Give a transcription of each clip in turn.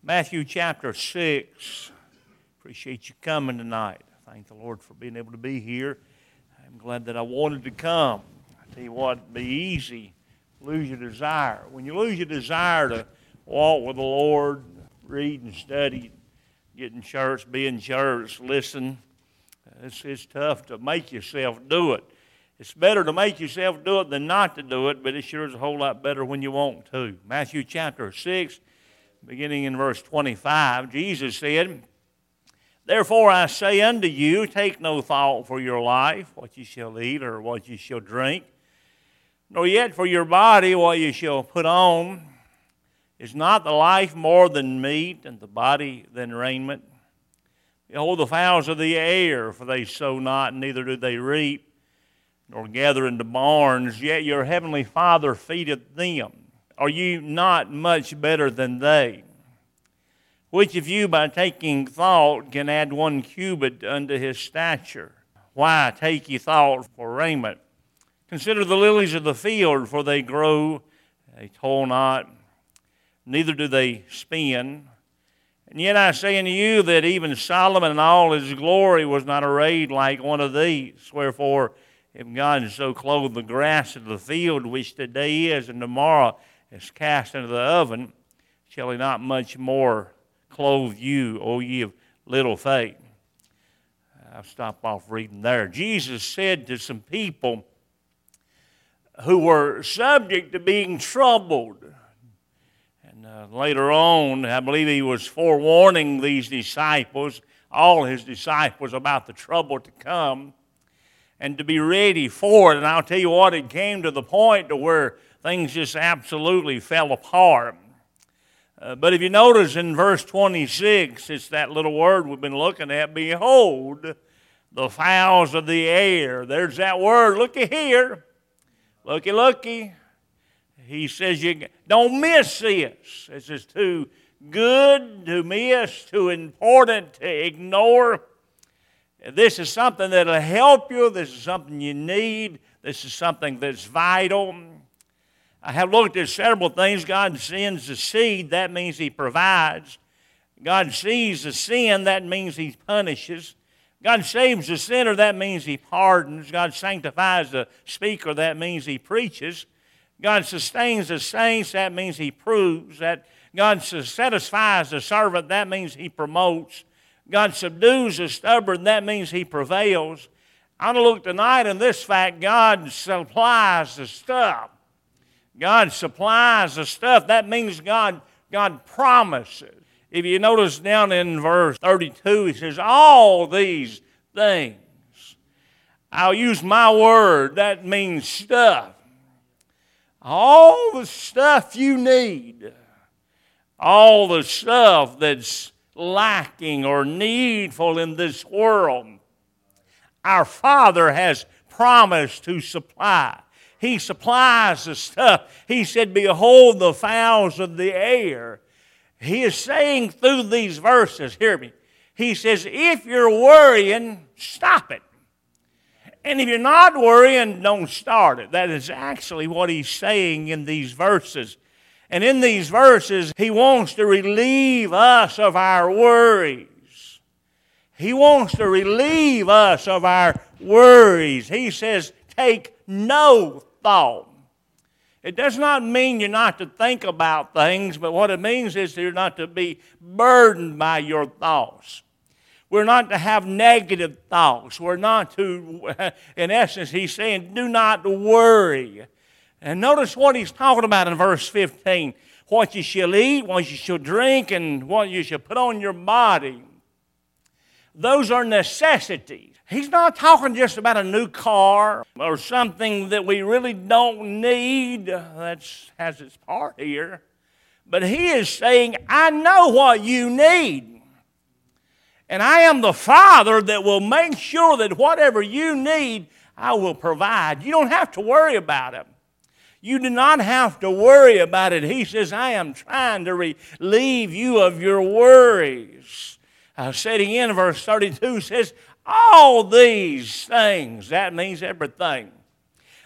Matthew chapter 6. Appreciate you coming tonight. Thank the Lord for being able to be here. I'm glad that I wanted to come. I tell you what, it'd be easy. Lose your desire. When you lose your desire to walk with the Lord, read and study, get in church, be in church, listen, it's tough to make yourself do it. It's better to make yourself do it than not to do it, but it sure is a whole lot better when you want to. Matthew chapter 6, beginning in verse 25, Jesus said, "Therefore I say unto you, take no thought for your life, what you shall eat or what you shall drink, nor yet for your body what you shall put on. Is not the life more than meat, and the body than raiment? Behold the fowls of the air, for they sow not, neither do they reap, nor gather into barns, yet your heavenly Father feedeth them. Are you not much better than they? Which of you by taking thought can add 1 cubit unto his stature? Why take ye thought for raiment? Consider the lilies of the field, for they grow, they toil not, neither do they spin. And yet I say unto you that even Solomon in all his glory was not arrayed like one of these. Wherefore, if God so clothed the grass of the field, which today is and tomorrow is cast into the oven, shall he not much more clothe you, O ye of little faith?" I'll stop off reading there. Jesus said to some people who were subject to being troubled, and later on, I believe he was forewarning these disciples, all his disciples, about the trouble to come and to be ready for it. And I'll tell you what, it came to the point to where things just absolutely fell apart. But if you notice in verse 26, it's that little word we've been looking at, behold, the fowls of the air. There's that word, looky here. Looky, looky. He says you don't miss this. This is too good to miss, too important to ignore. This is something that will help you. This is something you need. This is something that's vital. I have looked at several things. God sends the seed. That means He provides. God sees the sin. That means He punishes. God saves the sinner. That means He pardons. God sanctifies the speaker. That means He preaches. God sustains the saints. That means He proves. That God satisfies the servant. That means He promotes. God subdues the stubborn. That means He prevails. I want to look tonight in this fact. God supplies the stuff. God supplies the stuff. That means God promises. If you notice down in verse 32, He says, all these things. I'll use my word. That means stuff. All the stuff you need. All the stuff that's lacking or needful in this world, our Father has promised to supply. He supplies the stuff. He said, behold the fowls of the air. He is saying through these verses, hear me, He says, if you're worrying, stop it. And if you're not worrying, don't start it. That is actually what He's saying in these verses. And in these verses, He wants to relieve us of our worries. He wants to relieve us of our worries. He says, take no thought. It does not mean you're not to think about things, but what it means is you're not to be burdened by your thoughts. We're not to have negative thoughts. We're not to, in essence, He's saying, do not worry. And notice what He's talking about in verse 15. What you shall eat, what you shall drink, and what you shall put on your body. Those are necessities. He's not talking just about a new car or something that we really don't need. That has its part here. But He is saying, I know what you need. And I am the Father that will make sure that whatever you need, I will provide. You don't have to worry about it. You do not have to worry about it. He says, I am trying to relieve you of your worries. Said again, verse 32 says, all these things, that means everything.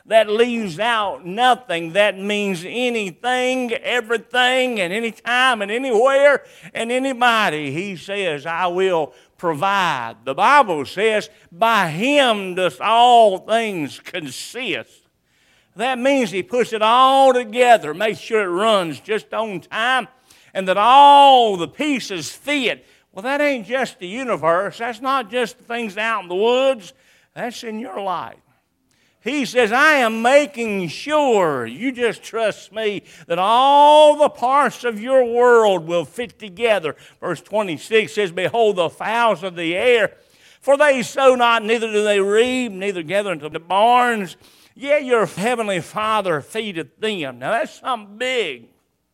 that leaves out nothing. That means anything, everything, and anytime, and anywhere, and anybody. He says, I will provide. The Bible says, by Him does all things consist. That means He puts it all together, makes sure it runs just on time, and that all the pieces fit. Well, that ain't just the universe. That's not just things out in the woods. That's in your life. He says, I am making sure, you just trust me, that all the parts of your world will fit together. Verse 26 says, behold, the fowls of the air, for they sow not, neither do they reap, neither gather into the barns. Yet your heavenly Father feedeth them. Now that's something big.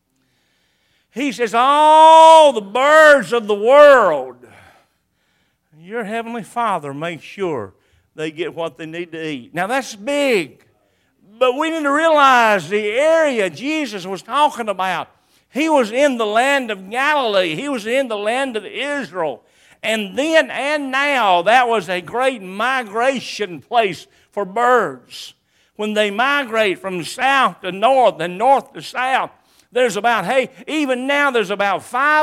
He says, all the birds of the world, your heavenly Father makes sure they get what they need to eat. Now that's big. But we need to realize the area Jesus was talking about. He was in the land of Galilee. He was in the land of Israel. And then and now, that was a great migration place for birds. When they migrate from south to north and north to south, there's about, even now there's about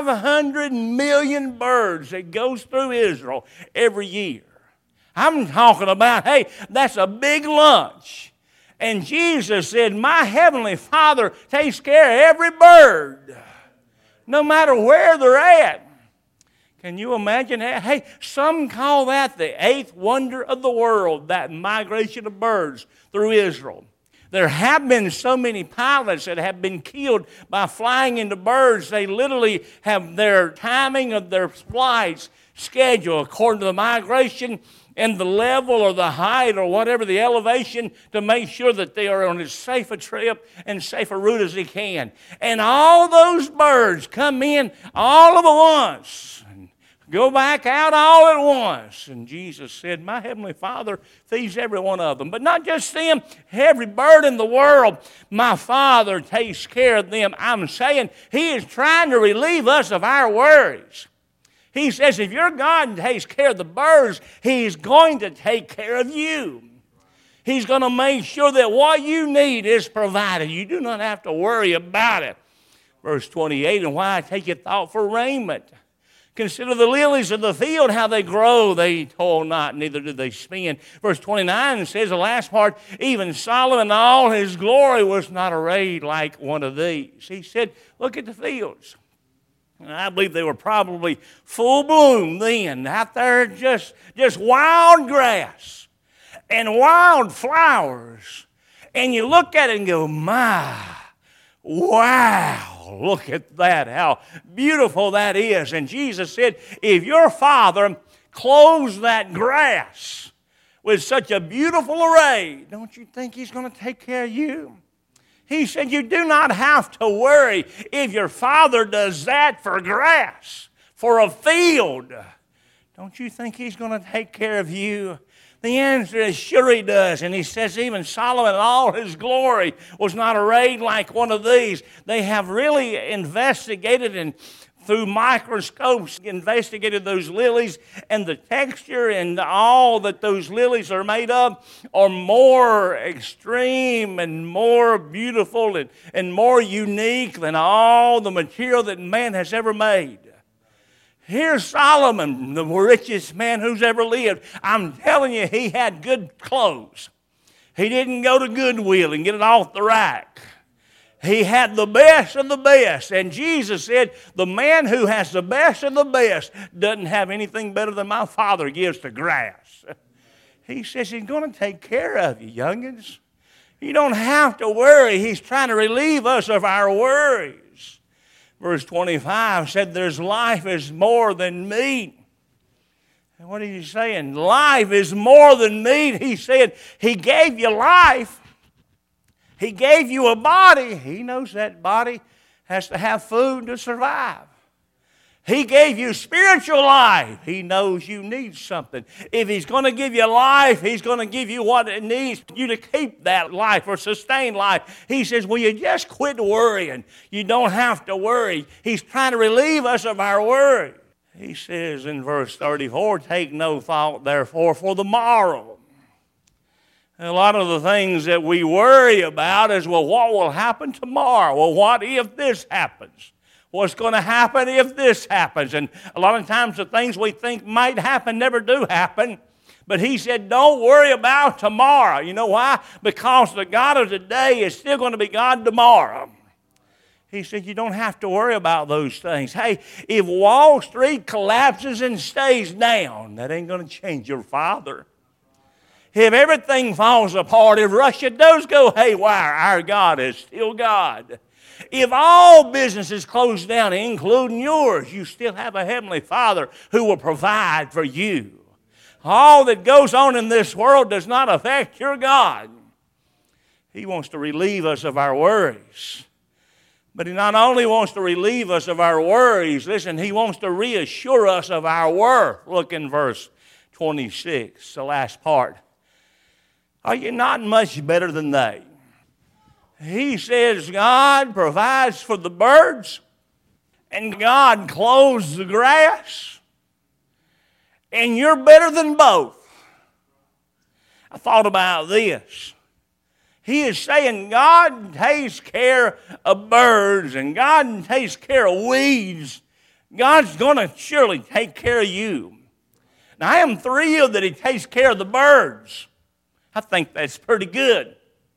500 million birds that goes through Israel every year. I'm talking about, that's a big lunch. And Jesus said, my heavenly Father takes care of every bird, no matter where they're at. Can you imagine that? Some call that the eighth wonder of the world, that migration of birds through Israel. There have been so many pilots that have been killed by flying into birds. They literally have their timing of their flights scheduled according to the migration and the level or the height or whatever the elevation to make sure that they are on as safe a trip and safe a route as they can. And all those birds come in all at once and go back out all at once. And Jesus said, my heavenly Father feeds every one of them. But not just them, every bird in the world, my Father takes care of them. I'm saying He is trying to relieve us of our worries. He says, if your God takes care of the birds, He's going to take care of you. He's going to make sure that what you need is provided. You do not have to worry about it. Verse 28, and why take you thought for raiment? Consider the lilies of the field, how they grow. They toil not, neither do they spin. Verse 29 says, the last part, even Solomon in all his glory was not arrayed like one of these. He said, look at the fields. And I believe they were probably full bloom then. Out there just wild grass and wild flowers. And you look at it and go, wow, look at that, how beautiful that is. And Jesus said, if your Father clothes that grass with such a beautiful array, don't you think He's going to take care of you? He said, you do not have to worry if your Father does that for grass, for a field. Don't you think He's going to take care of you? The answer is sure He does. And He says even Solomon in all his glory was not arrayed like one of these. They have really investigated and through microscopes investigated those lilies, and the texture and all that those lilies are made of are more extreme and more beautiful and more unique than all the material that man has ever made. Here's Solomon, the richest man who's ever lived. I'm telling you, he had good clothes. He didn't go to Goodwill and get it off the rack. He had the best of the best. And Jesus said, the man who has the best of the best doesn't have anything better than my Father gives to grass. He says He's going to take care of you, youngins. You don't have to worry. He's trying to relieve us of our worries. Verse 25 said, there's life is more than meat. And what is He saying? Life is more than meat. He said He gave you life. He gave you a body. He knows that body has to have food to survive. He gave you spiritual life. He knows you need something. If He's going to give you life, He's going to give you what it needs you to keep that life or sustain life. He says, will you just quit worrying? You don't have to worry. He's trying to relieve us of our worry. He says in verse 34, take no thought therefore for the morrow. A lot of the things that we worry about is, well, what will happen tomorrow? Well, what if this happens? What's going to happen if this happens? And a lot of times the things we think might happen never do happen. But he said, don't worry about tomorrow. You know why? Because the God of today is still going to be God tomorrow. He said, you don't have to worry about those things. Hey, if Wall Street collapses and stays down, that ain't going to change your Father. If everything falls apart, if Russia does go haywire, our God is still God. If all businesses close down, including yours, you still have a Heavenly Father who will provide for you. All that goes on in this world does not affect your God. He wants to relieve us of our worries. But He not only wants to relieve us of our worries, listen, He wants to reassure us of our worth. Look in verse 26, the last part. Are you not much better than they? He says God provides for the birds, and God clothes the grass, and you're better than both. I thought about this. He is saying God takes care of birds, and God takes care of weeds. God's going to surely take care of you. Now, I am thrilled that He takes care of the birds. I think that's pretty good.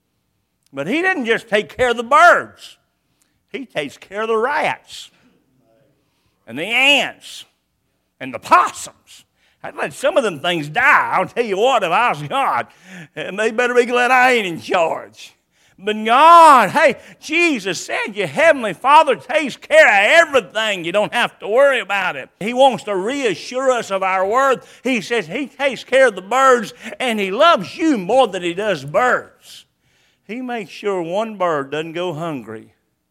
But He didn't just take care of the birds. He takes care of the rats and the ants and the possums. I'd let some of them things die. I'll tell you what, if I was God, they better be glad I ain't in charge. But God, hey, Jesus said your Heavenly Father takes care of everything. You don't have to worry about it. He wants to reassure us of our worth. He says He takes care of the birds, and He loves you more than He does birds. He makes sure one bird doesn't go hungry.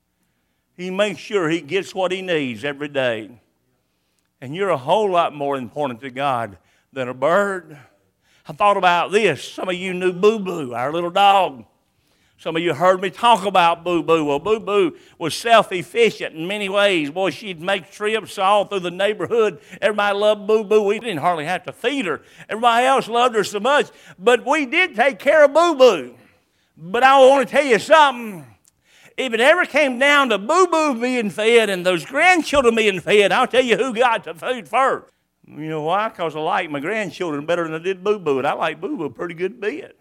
He makes sure he gets what he needs every day. And you're a whole lot more important to God than a bird. I thought about this. Some of you knew Boo Boo, our little dog. Some of you heard me talk about Boo Boo. Well, Boo Boo was self-efficient in many ways. Boy, she'd make trips all through the neighborhood. Everybody loved Boo Boo. We didn't hardly have to feed her. Everybody else loved her so much. But we did take care of Boo Boo. But I want to tell you something. If it ever came down to Boo Boo being fed and those grandchildren being fed, I'll tell you who got the food first. You know why? Because I like my grandchildren better than I did Boo Boo. And I like Boo Boo a pretty good bit.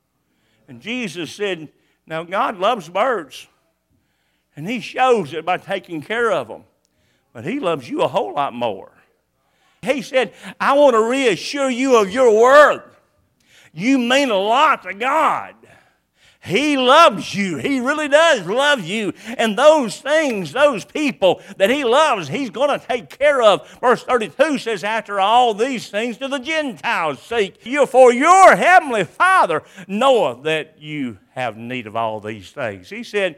And Jesus said, now God loves birds. And He shows it by taking care of them. But He loves you a whole lot more. He said, I want to reassure you of your worth. You mean a lot to God. He loves you. He really does love you. And those things, those people that He loves, He's going to take care of. Verse 32 says, after all these things do the Gentiles seek you, for your Heavenly Father knoweth that you have need of all these things. He said,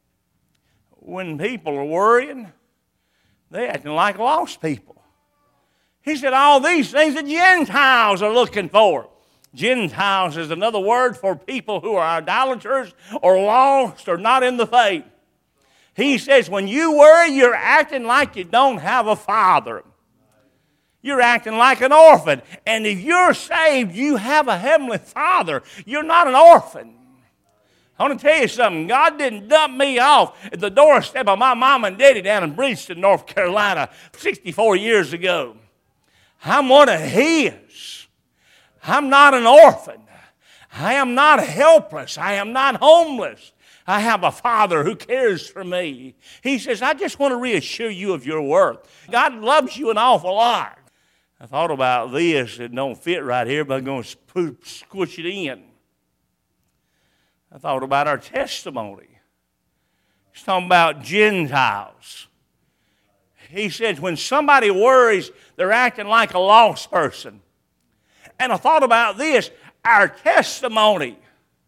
when people are worrying, they're acting like lost people. He said, all these things the Gentiles are looking for. Gentiles is another word for people who are idolaters or lost or not in the faith. He says when you worry, you're acting like you don't have a father. You're acting like an orphan. And if you're saved, you have a Heavenly Father. You're not an orphan. I want to tell you something. God didn't dump me off at the doorstep of my mom and daddy down in Bridgeton, North Carolina, 64 years ago. I'm one of His. I'm not an orphan. I am not helpless. I am not homeless. I have a Father who cares for me. He says, I just want to reassure you of your worth. God loves you an awful lot. I thought about this. It don't fit right here, but I'm going to squish it in. I thought about our testimony. He's talking about Gentiles. He says when somebody worries, they're acting like a lost person. And I thought about this, our testimony.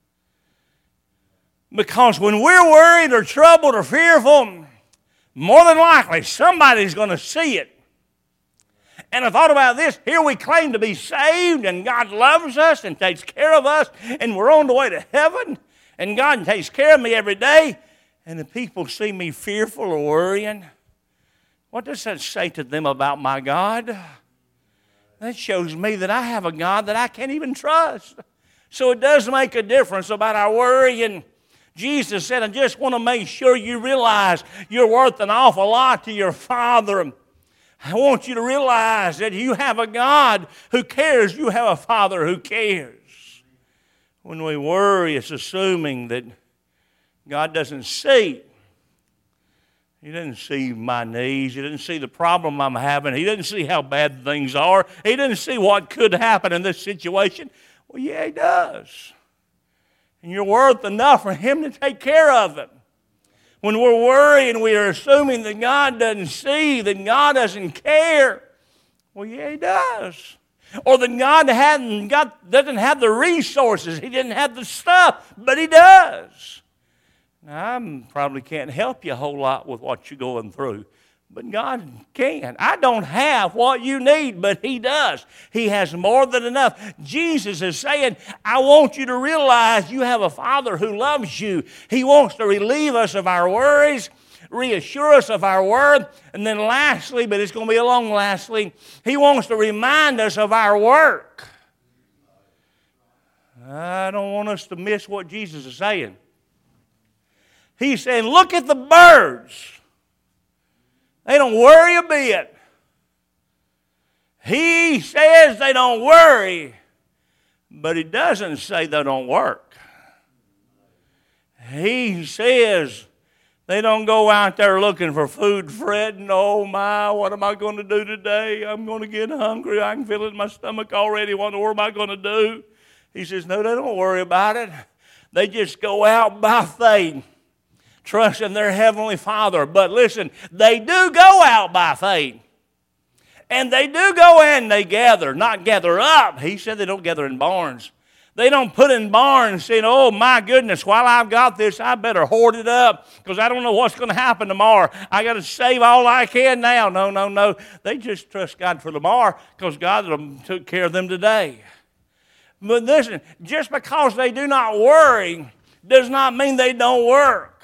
Because when we're worried or troubled or fearful, more than likely somebody's going to see it. And I thought about this, here we claim to be saved and God loves us and takes care of us and we're on the way to heaven and God takes care of me every day. And the people see me fearful or worrying. What does that say to them about my God? That shows me that I have a God that I can't even trust. So it does make a difference about our worry. And Jesus said, I just want to make sure you realize you're worth an awful lot to your Father. I want you to realize that you have a God who cares. You have a Father who cares. When we worry, it's assuming that God doesn't see. He doesn't see my needs. He doesn't see the problem I'm having. He doesn't see how bad things are. He doesn't see what could happen in this situation. Well, yeah, He does. And you're worth enough for Him to take care of it. When we're worrying, we are assuming that God doesn't see, that God doesn't care. Well, yeah, He does. Or that God doesn't have the resources. He didn't have the stuff, but He does. Now, I probably can't help you a whole lot with what you're going through, but God can. I don't have what you need, but He does. He has more than enough. Jesus is saying, I want you to realize you have a Father who loves you. He wants to relieve us of our worries, reassure us of our worth, and then lastly, but it's going to be a long lastly, He wants to remind us of our work. I don't want us to miss what Jesus is saying. He's saying, look at the birds. They don't worry a bit. He says they don't worry, but He doesn't say they don't work. He says they don't go out there looking for food, fretting, oh my, what am I going to do today? I'm going to get hungry. I can feel it in my stomach already. What am I going to do? He says, no, they don't worry about it. They just go out by faith, trusting their Heavenly Father. But listen, they do go out by faith. And they do go and they gather, not gather up. He said they don't gather in barns. They don't put in barns saying, oh my goodness, while I've got this, I better hoard it up because I don't know what's going to happen tomorrow. I got to save all I can now. No. They just trust God for tomorrow because God took care of them today. But listen, just because they do not worry does not mean they don't work.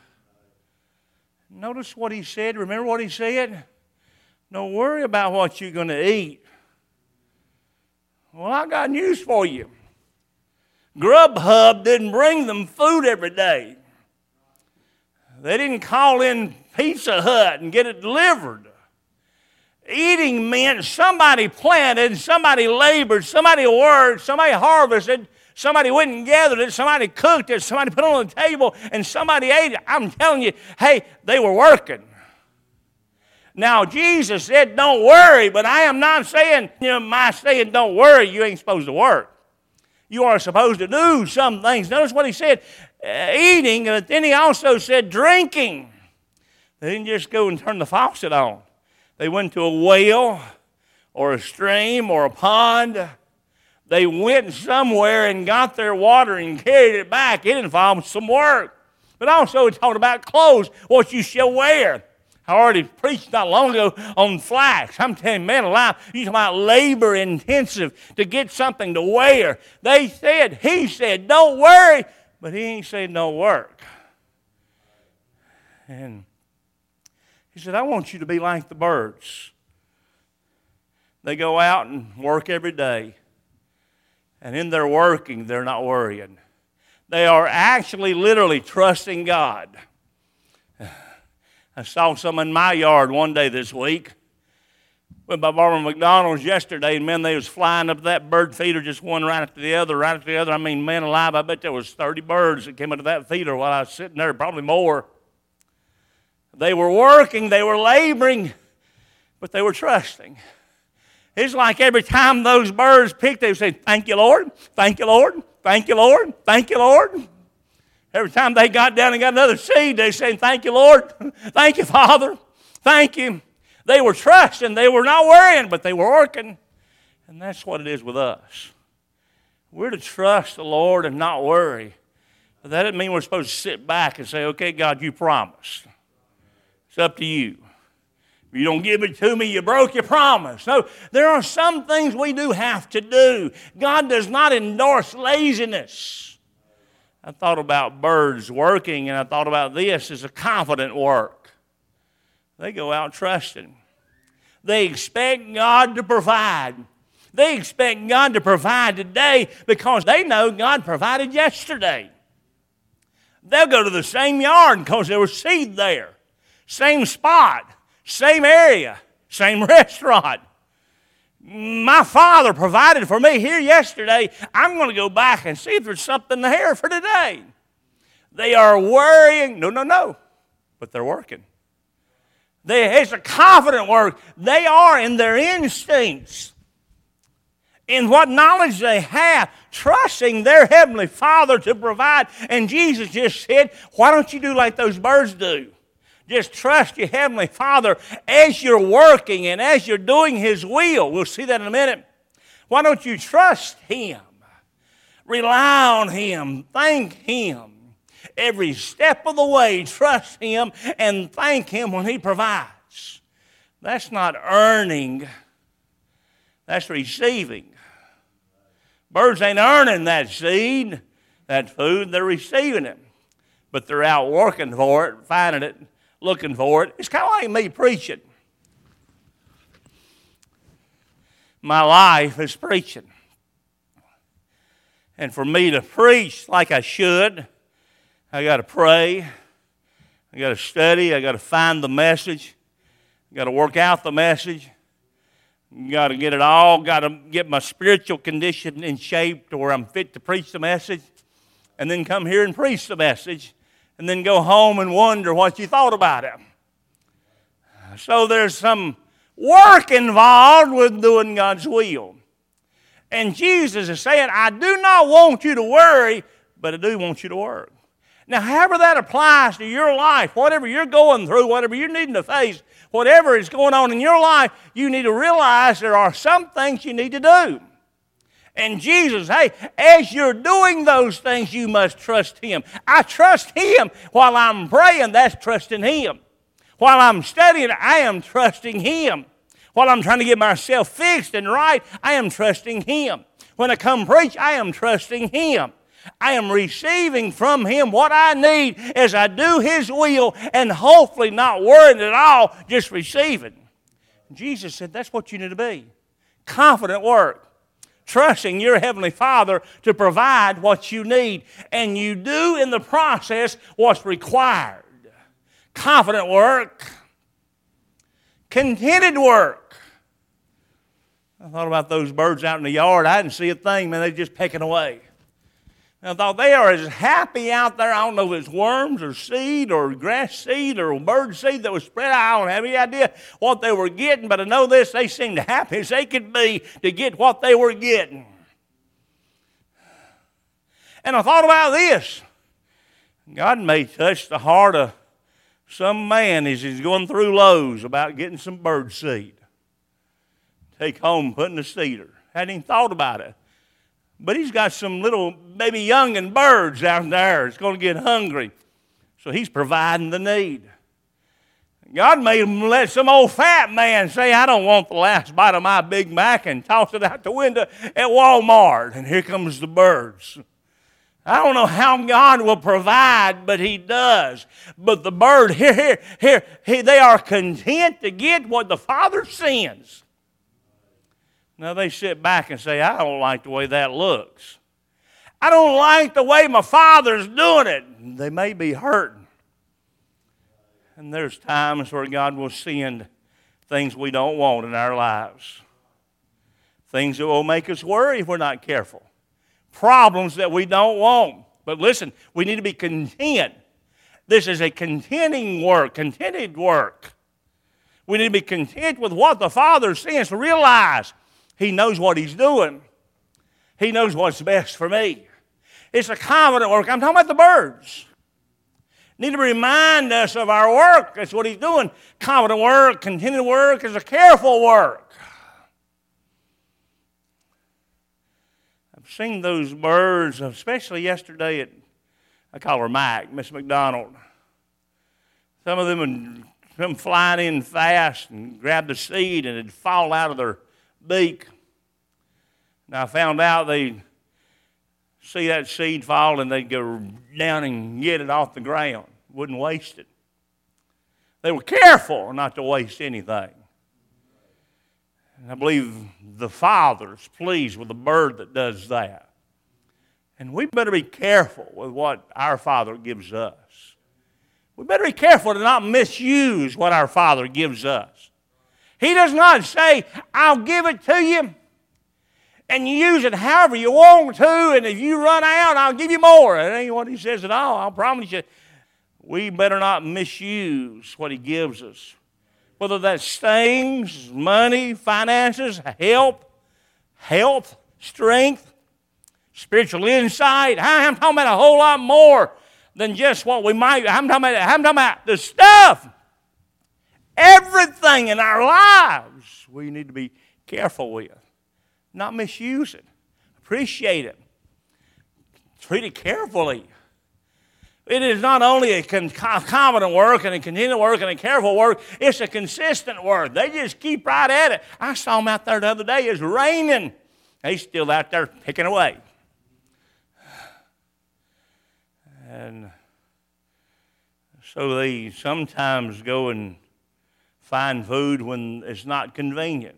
Notice what He said. Remember what He said? Don't worry about what you're going to eat. Well, I got news for you. Grubhub didn't bring them food every day. They didn't call in Pizza Hut and get it delivered. Eating meant somebody planted, somebody labored, somebody worked, somebody harvested, somebody went and gathered it, somebody cooked it, somebody put it on the table, and somebody ate it. I'm telling you, hey, they were working. Now, Jesus said, don't worry, but I am not saying, my saying don't worry, you ain't supposed to work. You are supposed to do some things. Notice what He said, eating, but then He also said drinking. They didn't just go and turn the faucet on. They went to a well or a stream or a pond. They went somewhere and got their water and carried it back. It involved some work. But also it talked about clothes, what you shall wear. I already preached not long ago on flax. I'm telling you, man alive, you talking about labor intensive to get something to wear. He said, don't worry, but He ain't saying don't work. And He said, I want you to be like the birds. They go out and work every day. And in their working, they're not worrying. They are actually literally trusting God. I saw some in my yard one day this week. Went by Barbara McDonald's yesterday, and man, they was flying up that bird feeder, just one right after the other, right after the other. I mean, man alive, I bet there was 30 birds that came into that feeder while I was sitting there, probably more. They were working, they were laboring, but they were trusting. It's like every time those birds picked, they would say, thank you, Lord, thank you, Lord, thank you, Lord, thank you, Lord. Every time they got down and got another seed, they said, thank you, Lord. Thank you, Father. Thank you. They were trusting. They were not worrying, but they were working. And that's what it is with us. We're to trust the Lord and not worry. But that doesn't mean we're supposed to sit back and say, okay, God, you promised. It's up to you. If you don't give it to me, you broke your promise. No, there are some things we do have to do. God does not endorse laziness. I thought about birds working, and I thought about this as a confident work. They go out trusting. They expect God to provide. They expect God to provide today because they know God provided yesterday. They'll go to the same yard because there was seed there. Same spot, same area, same restaurant. My Father provided for me here yesterday. I'm going to go back and see if there's something there for today. They are worrying. No. But they're working. It's a confident work. They are in their instincts, in what knowledge they have, trusting their Heavenly Father to provide. And Jesus just said, why don't you do like those birds do? Just trust your Heavenly Father as you're working and as you're doing His will. We'll see that in a minute. Why don't you trust Him? Rely on Him. Thank Him. Every step of the way, trust Him and thank Him when He provides. That's not earning. That's receiving. Birds ain't earning that seed, that food. They're receiving it. But they're out working for it, finding it, looking for it. It's kind of like me preaching. My life is preaching. And for me to preach like I should, I got to pray. I got to study. I got to find the message. I got to work out the message. Got to get it all. Got to get my spiritual condition in shape to where I'm fit to preach the message. And then come here and preach the message. And then go home and wonder what you thought about it. So there's some work involved with doing God's will. And Jesus is saying, I do not want you to worry, but I do want you to work. Now, however that applies to your life, whatever you're going through, whatever you're needing to face, whatever is going on in your life, you need to realize there are some things you need to do. And Jesus, hey, as you're doing those things, you must trust Him. I trust Him while I'm praying. That's trusting Him. While I'm studying, I am trusting Him. While I'm trying to get myself fixed and right, I am trusting Him. When I come preach, I am trusting Him. I am receiving from Him what I need as I do His will and hopefully not worrying at all, just receiving. Jesus said that's what you need to be. Confident work. Trusting your Heavenly Father to provide what you need. And you do in the process what's required. Confident work. Contented work. I thought about those birds out in the yard. I didn't see a thing, man. They're just pecking away. And I thought they are as happy out there. I don't know if it's worms or seed or grass seed or bird seed that was spread. I don't have any idea what they were getting, but I know this, they seemed happy as they could be to get what they were getting. And I thought about this. God may touch the heart of some man as he's going through Lowe's about getting some bird seed. Take home, put in the cedar. Hadn't even thought about it. But he's got some little baby youngin' birds out there. It's going to get hungry. So he's providing the need. God may let some old fat man say, I don't want the last bite of my Big Mac, and toss it out the window at Walmart. And here comes the birds. I don't know how God will provide, but He does. But the bird, here, they are content to get what the Father sends. Now they sit back and say, I don't like the way that looks. I don't like the way my Father's doing it. They may be hurting. And there's times where God will send things we don't want in our lives. Things that will make us worry if we're not careful. Problems that we don't want. But listen, we need to be content. This is a contented work. We need to be content with what the Father sends to realize He knows what He's doing. He knows what's best for me. It's a confident work. I'm talking about the birds. Need to remind us of our work. That's what He's doing. Confident work, contented work is a careful work. I've seen those birds, especially yesterday I call her Mac, Miss McDonald. Some of them would come flying in fast and grab the seed and it'd fall out of their beak. And I found out they'd see that seed fall and they'd go down and get it off the ground. Wouldn't waste it. They were careful not to waste anything. And I believe the Father's pleased with a bird that does that. And we better be careful with what our Father gives us. We better be careful to not misuse what our Father gives us. He does not say, I'll give it to you, and you use it however you want to, and if you run out, I'll give you more. That ain't what He says at all, I'll promise you. We better not misuse what He gives us. Whether that's things, money, finances, health, strength, spiritual insight. I'm talking about a whole lot more than just what we might. I'm talking about the stuff. Everything in our lives we need to be careful with. Not misuse it. Appreciate it. Treat it carefully. It is not only a competent work and a continual work and a careful work, it's a consistent work. They just keep right at it. I saw them out there the other day. It's raining. They're still out there picking away. And so they sometimes go and find food when it's not convenient,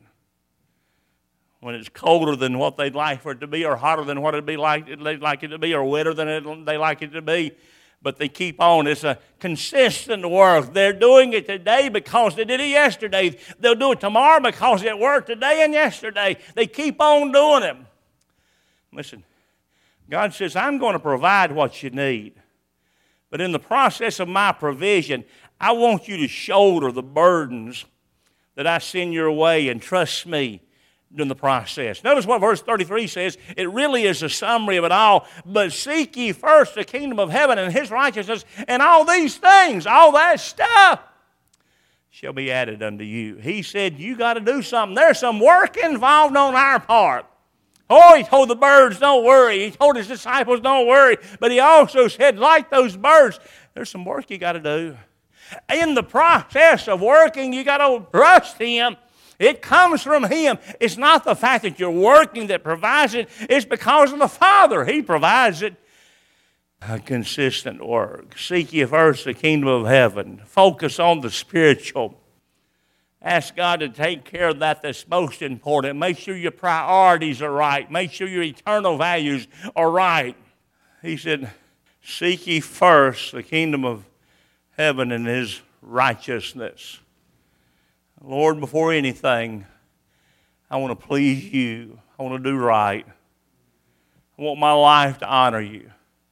when it's colder than what they'd like for it to be, or hotter than what they'd like it to be, or wetter than they like it to be. But they keep on. It's a consistent work. They're doing it today because they did it yesterday. They'll do it tomorrow because it worked today and yesterday. They keep on doing it. Listen, God says, I'm going to provide what you need. But in the process of my provision, I want you to shoulder the burdens that I send your way and trust me in the process. Notice what verse 33 says. It really is a summary of it all. But seek ye first the kingdom of heaven and His righteousness, and all these things, all that stuff, shall be added unto you. He said, you got to do something. There's some work involved on our part. Oh, He told the birds, don't worry. He told His disciples, don't worry. But He also said, like those birds, there's some work you got to do. In the process of working, you got to trust Him. It comes from Him. It's not the fact that you're working that provides it. It's because of the Father. He provides it. A consistent work. Seek ye first the kingdom of heaven. Focus on the spiritual. Ask God to take care of that's most important. Make sure your priorities are right. Make sure your eternal values are right. He said, seek ye first the kingdom of heaven and His righteousness. Lord, before anything, I want to please you. I want to do right. I want my life to honor you.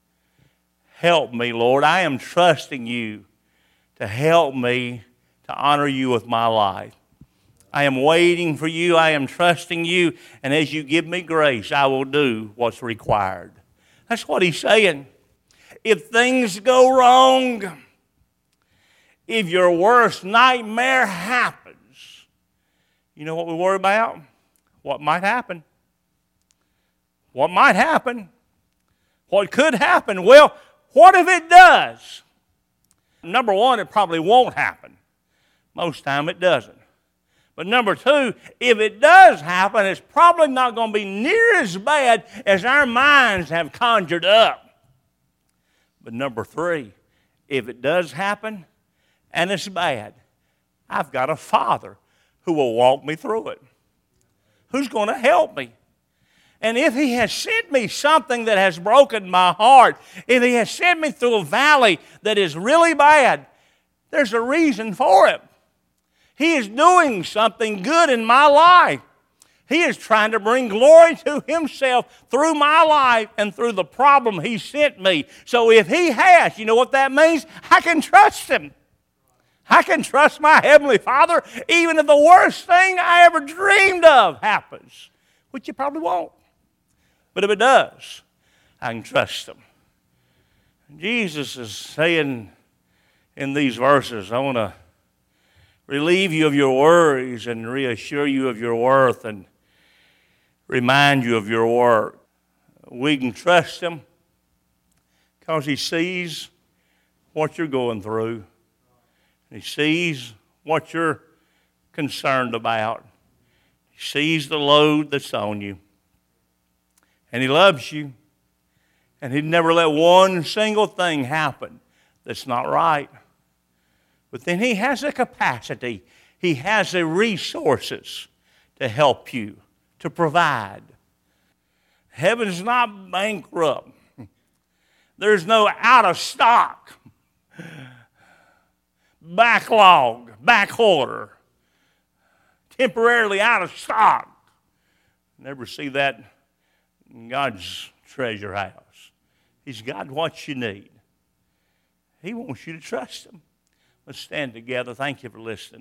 Help me, Lord. I am trusting you to help me to honor you with my life. I am waiting for you. I am trusting you. And as you give me grace, I will do what's required. That's what He's saying. If things go wrong, if your worst nightmare happens, you know what we worry about? What might happen? What might happen? What could happen? Well, what if it does? Number one, it probably won't happen. Most time it doesn't. But number two, if it does happen, it's probably not going to be near as bad as our minds have conjured up. But number three, if it does happen and it's bad, I've got a Father who will walk me through it, who's going to help me. And if He has sent me something that has broken my heart, if He has sent me through a valley that is really bad, there's a reason for it. He is doing something good in my life. He is trying to bring glory to Himself through my life and through the problem He sent me. So if He has, you know what that means? I can trust Him. I can trust my Heavenly Father even if the worst thing I ever dreamed of happens, which it probably won't. But if it does, I can trust Him. Jesus is saying in these verses, I want to relieve you of your worries and reassure you of your worth and remind you of your work. We can trust Him because He sees what you're going through. He sees what you're concerned about. He sees the load that's on you. And He loves you. And He'd never let one single thing happen that's not right. But then He has the capacity. He has the resources to help you, to provide. Heaven's not bankrupt. There's no out of stock, backlog, back order, temporarily out of stock. Never see that in God's treasure house. He's got what you need. He wants you to trust Him. Let's stand together. Thank you for listening.